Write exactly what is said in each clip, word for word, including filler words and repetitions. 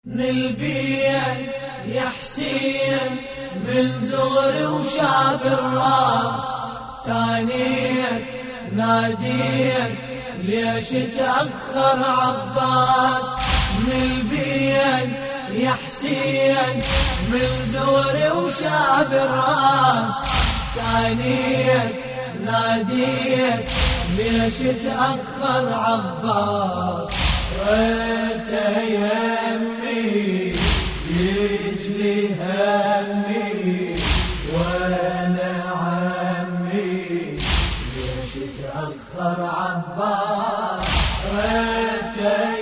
نلبيك يا حسين من زغري وشاف الراس، تانيك ناديك ليش تأخر عباس. نلبيك يا حسين من زغري وشاف الراس، تانيك ناديك ليش تأخر عباس. ريت يمي يجلي همي وانا عمي ليش تأخر عباس. ريت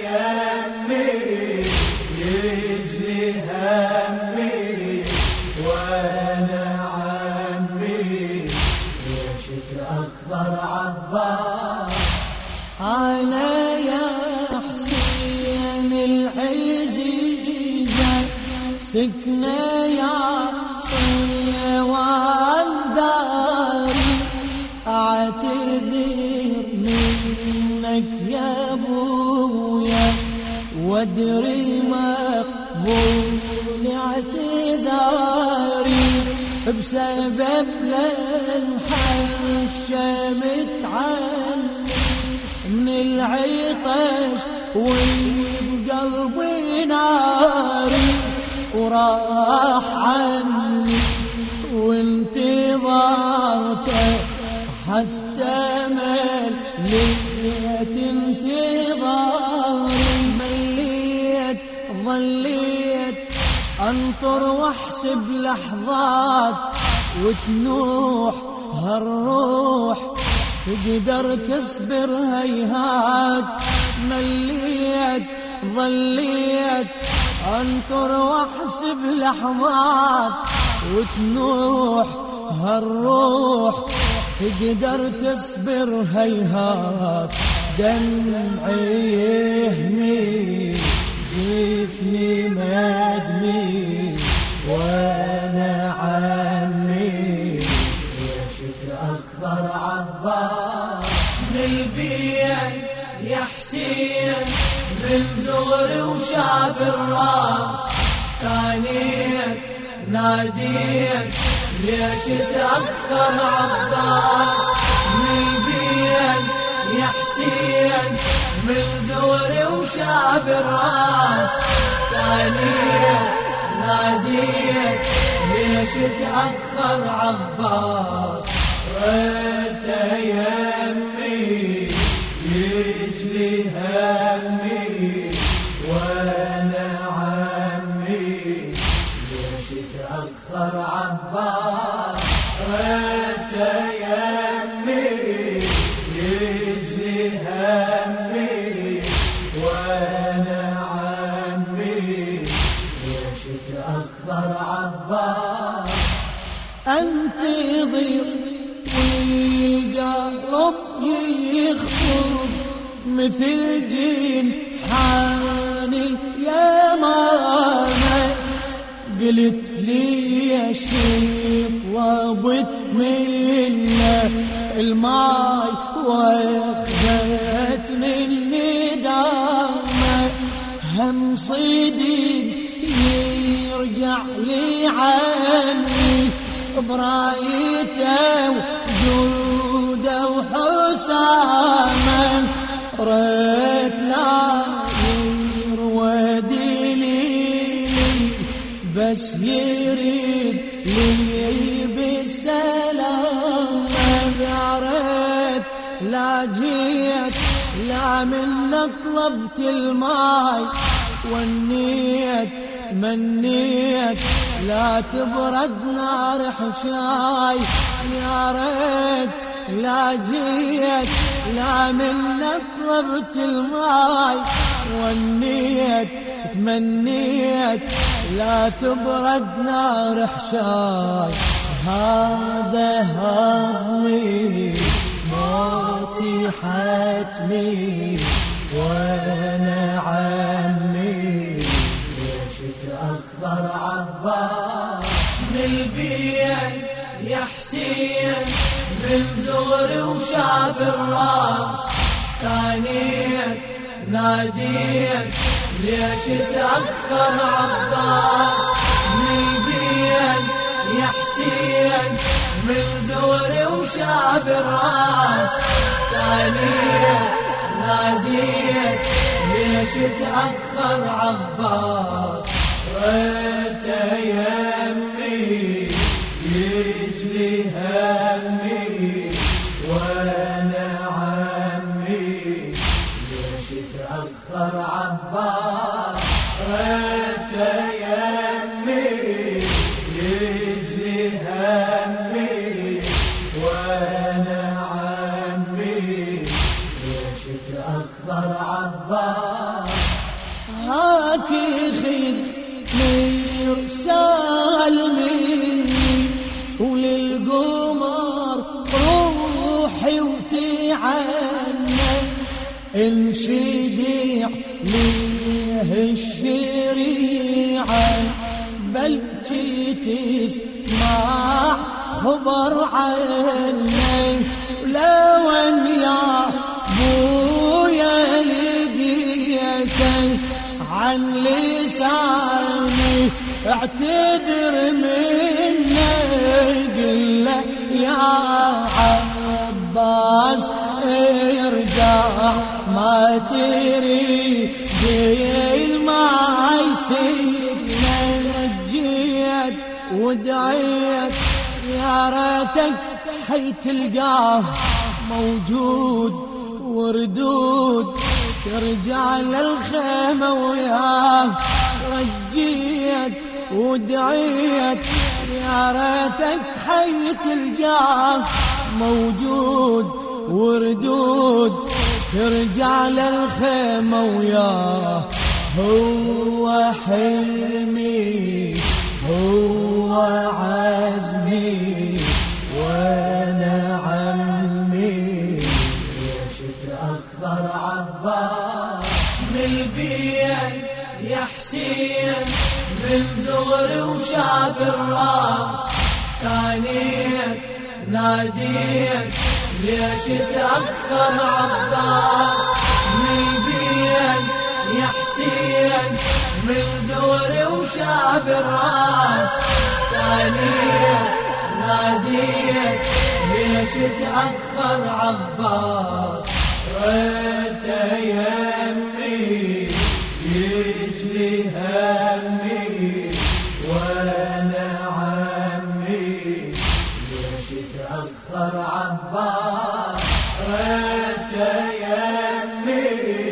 يمي يجلي همي وانا عمي ليش تأخر عباس. أنا يا حسين العزيزة سكنة يا صيوان داري، أعتذر منك يا أبويا وادري مقبول اعتذاري، بسبب للحشمت عني من العطش وبقلبي ناري، وراح عني وانتظرته حتى مليت انتظاري. مليت ظليت انطر واحسب لحظات وتنوح هالروح تقدر تصبر هيهات. مليت ظليت انطر واحسب لحظات وتنوح هالروح تقدر تصبر هيهات. دمعي يهمي جفني مدمي وانا عمي ليش تأخر عباس. نلبيك يا حسين من زغري وشاف الراس، تانيك ناديك ليش تأخر عباس. نلبيك يا حسين من زغري وشاف الراس، تانيك ناديك ليش تأخر عباس. ريت يمي يجلي همي وانا عمي ليش تأخر عباس. ريت يمي يجلي همي وانا عمي ليش تأخر عباس. انتظر والقلب يخفض مثل جين حاني يا ماما، قلت لي يا شيخ وابت منه الماي واخذت مني دامه. هم صديق يرجع لي عني برايته وجوده وحسامه. ريت لا يروادي لي بس يريد لي بالسلام. يا ريت لا جيت لا من طلبت الماي والنيت تمنيت لا تبرد نار حشاي. يا ريت لا جيت لا من طلبت الماي والنيت تمنيت لا تبرد نار حشاي. هذا هضمي موتي حتمي وانا عمي ليش تأخر عباس. نلبيك يا حسين من زغري وشاف الراس، تانيك ناديك ليش تأخر عباس من بين يا حسين من زوري وشاف الراس ثانية ناديت ليش تأخر عباس ريت يمي يجلي همي وانا عمي ليش تأخر عباس ريت يمي يجلي همي وانا عمي ليش تأخر عباس هاك خذني رسال مني وللقمر روحي وتعنى انشدي عليه الشريعة بل تسمع خبر عني لو ان يا بويا لقيتك عن لساني اعتذر مني قل له يا عباس ارجع ما تريد ما يسيبنا رجيت ودعيت يا ريتك حي تلقاه موجود وردود ترجع للخيمة وياه رجيت ودعيت يا ريتك حي تلقاه موجود وردود ترجع للخيمة وياه هو حلمي هو عزمي وانا عمي ليش تأخر عباس من البيت يا حسين من زغري وشاف الراس ثانية ناديت ليش تأخر عباس من البيت يا حسين من زوري وشاف الراس ثانية ناديت ليش تأخر عباس ريت يمي يجلي همي وانا عمي ليش تأخر عباس ريت يمي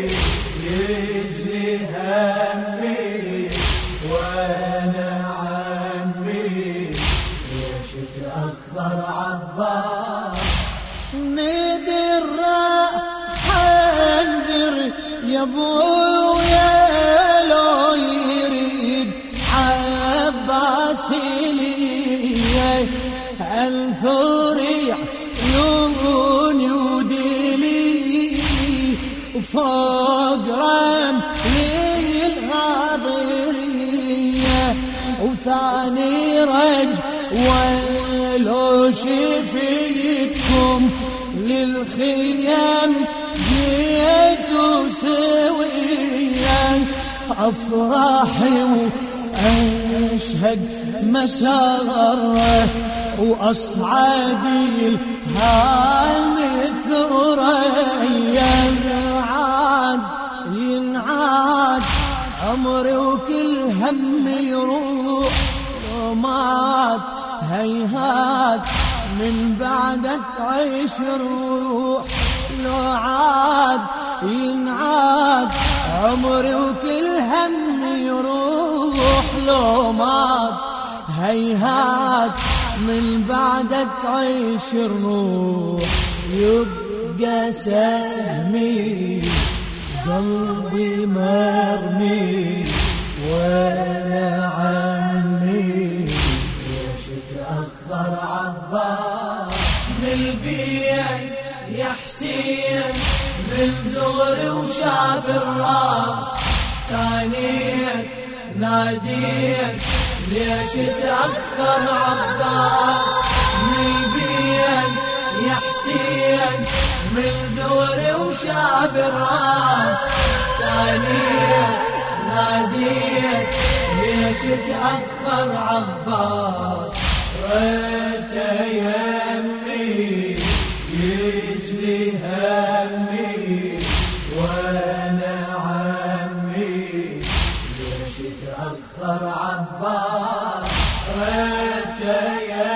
يجلي همي وانا عمي ليش تأخر عباس نذر راح انذر يا ابويا لو يريد عباس لي انثر عيوني ودلي وفوق رملي الغاضرية وثاني رج ولو شفيتكم للخيام جيتوا سويا أفراحي وأشهد مساره وأصعدي الهام الثريا ينعاد ينعاد عمري وكل هم يروح ومات هيهات من بعد تعيش الروح لو عاد ينعاد عمري وكل هم يروح لو مات هيهات من بعد تعيش الروح يبقى سهمي قلبي مرمي وانا عمي ليش تأخر عباس من البيت يا حسين من زغري وشاف الراس ثانية ناديت ليش تأخر عباس من البيت يا حسين من زوري وشاف الراس ثانية ناديت ليش تأخر عباس ريت يمي يجلي همي وانا عمي ليش تأخر عباس ريت يمي